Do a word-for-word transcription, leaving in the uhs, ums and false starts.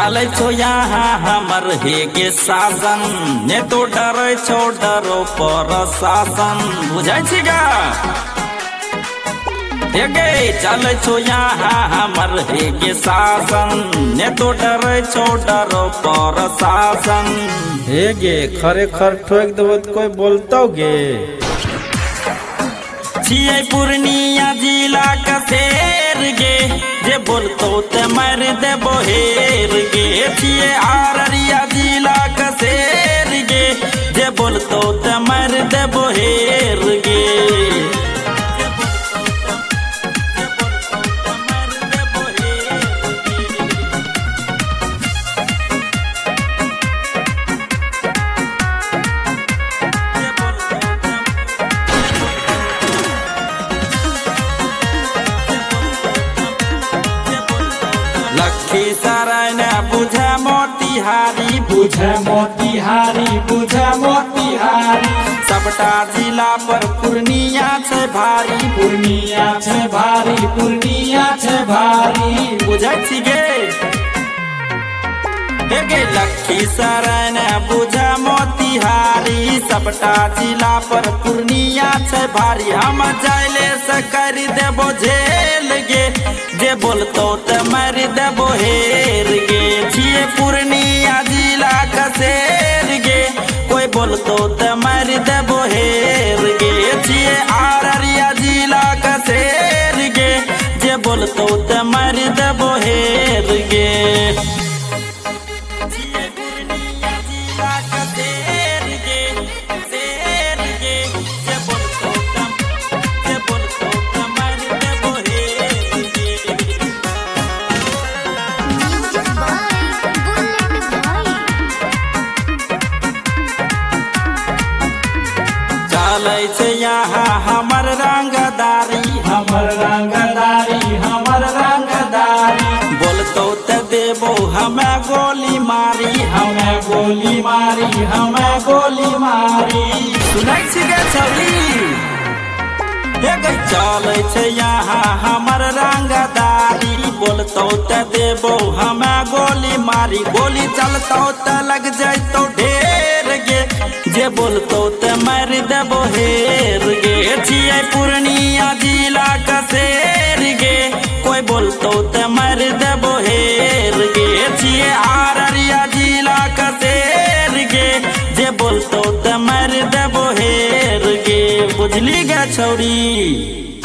चले छो यहाँ हमर हे गे शासन ने तो डरे छो डरो पर शासन बुझाई छी गा हे गे चले छो यहाँ हमर हे गे शासन ने तो डरे छो डरो पर शासन। हे गे खरे खर ठोक देबो त कोई बोलतो गे छियै पूर्णिया जिला का शेर गे जे बोलतो ते मार देबो हेर गे। छियै अररिया जिला का शेर गे जे बोलतो ते मार देबो हेर गे। लखीसराय ने बुझे मोतिहारी बुझे मोतिहारी बुझे मोतिहारी सबटा जिला पर पूर्णिया छे भारी पूर्णिया छे भारी पूर्णिया छे भारी बुझै छी गे हे गे लखीसराय ने बुझे मोतिहारी सबटा जिला पर पूर्णिया छे भारी। हम जाइले से कर देबो झेल गे जे बोलतो ते मार देबो हेर गे। छियै पूर्णिया जिला का शेर गे कोई बोलतो ते मार देबो हेर गे। छियै अररिया जिला का शेर गे जे बोलतो ते मार देबो हेर गे। छियै पूर्णिया जिला का शेर गे शेर गे जे बोलतो ते जे बोलतो ते मार देबो हेर गे। म्यूजिक बाय बुलेट भाई। चलै छै यहाँ हमर रंगदारी हमर रंगदारी हमर रंगदारी बोलतो ते देबो हमें गोली मारी हमें गोली मारी हमें गोली मारी सुनै छी गे छौरी हे गे चलै छै यहाँ हमर रंगदारी बोलतो ते देबो हमें गोली मारी। गोली चलतो ते लग जैतो ढेर गे जे बोलतो ते मार देबो हेर गे। छियै पूर्णिया जिला का शेर गे कोई बोलतो ते मार देबो हेर गे। छियै अररिया जिला का शेर गे जे बोलतो ते मार देबो हेर गे। बुझली गे छौरी।